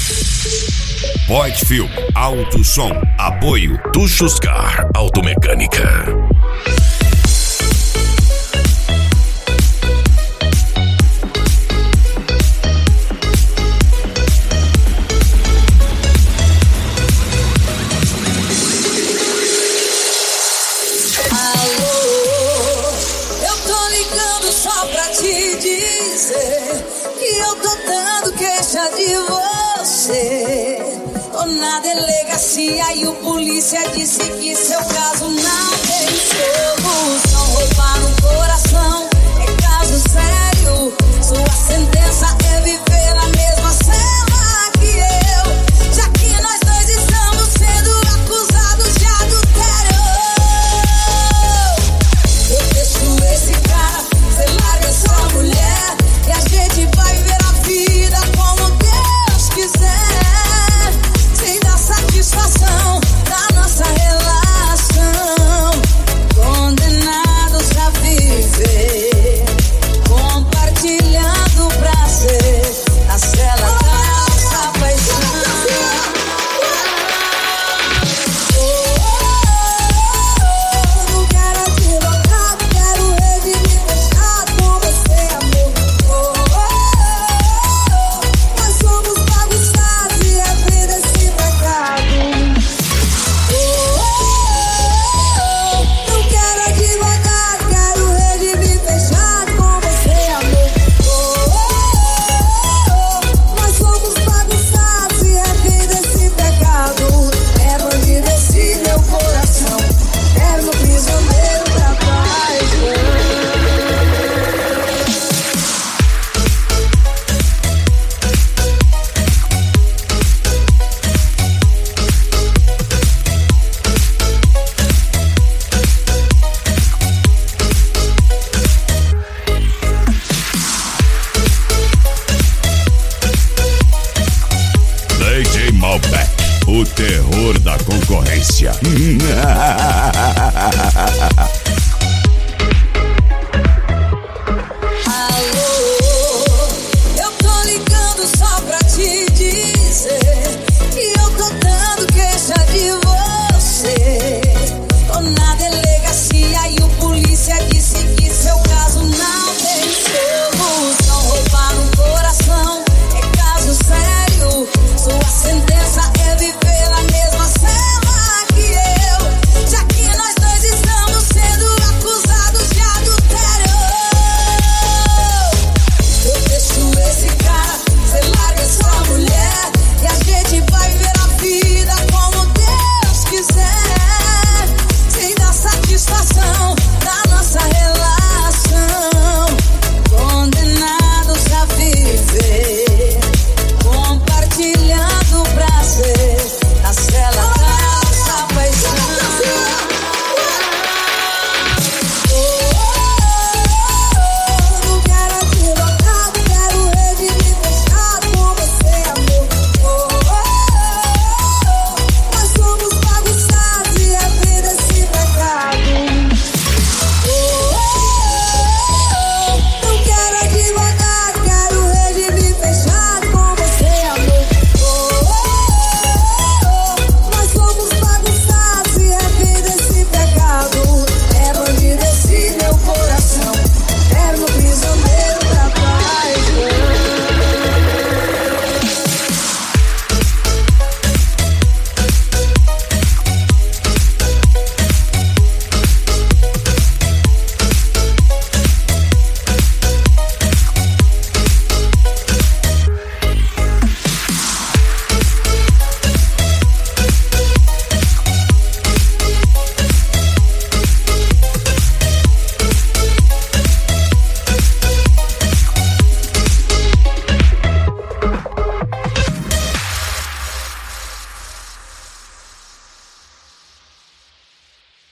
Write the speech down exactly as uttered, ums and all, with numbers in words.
Point Film, Auto Som, apoio Tuxuscar Automecânica. De você, tô na delegacia e o polícia disse que seu caso não tem solução. Roubar no coração é caso sério, sua sentença é viver na mesma cela que eu, já que nós dois estamos sendo acusados de adultério. Eu deixo esse cara, você larga essa mulher e a gente vai ver a vida como Deus quiser, sem dar satisfação da nossa relação. Condenados a viver, compartilhando o prazer na cela da nossa paixão. Oh, oh, oh, não quero advogado, quero redimir fechado com você, amor. Oh, oh, oh, nós somos bagunçados e a vida é esse pecado. Oh, oh, oh, não quero advogado, quero redimir fechado com você, amor. Oh, oh, oh, nós somos bagunçados e a vida é esse pecado. É bandido esse meu coração, é meu prisioneiro da paixão. D J Malbec, o terror da concorrência.